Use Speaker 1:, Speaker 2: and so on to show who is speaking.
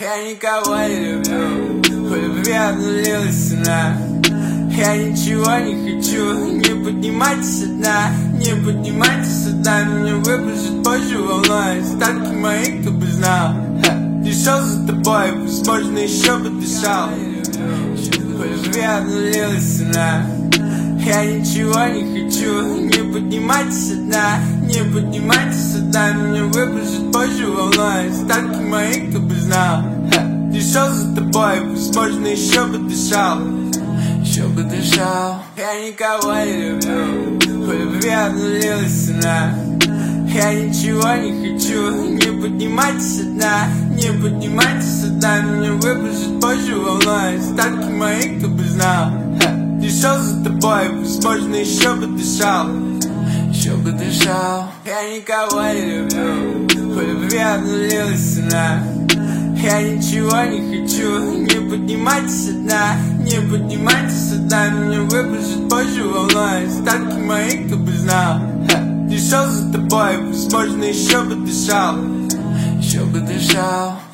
Speaker 1: Я никого не люблю, по любви обнулилась цена. Я ничего не хочу, не поднимайтесь со дна, не поднимайтесь со дна. Меня выпустят позже волной, остатки мои, кто бы знал. Пришел за тобой, возможно, еще бы дышал. По любви обнулилась цена. Я ничего не хочу, не поднимайтесь со дна, не поднимайтесь со дна. Меня выпустят позже волной, остатки мои, кто бы знал. Пришел за тобой, возможно, еще бы дышал. Еще бы дышал. Я никого не люблю, по любви обнулилась цена. Я ничего не хочу, не поднимайтесь со дна, не поднимайтесь со дна. Меня выпустят позже волной, остатки мои, кто бы знал. Пришел за тобой, возможно, еще бы дышал. Еще бы дышал. Я никого не люблю, по любви обнулилась цена. Я ничего не хочу, не поднимайтесь со дна, не поднимайтесь со дна. Меня выпустят позже волной, остатки мои, кто бы знал. Пришел за тобой, возможно, еще бы дышал. Еще бы дышал.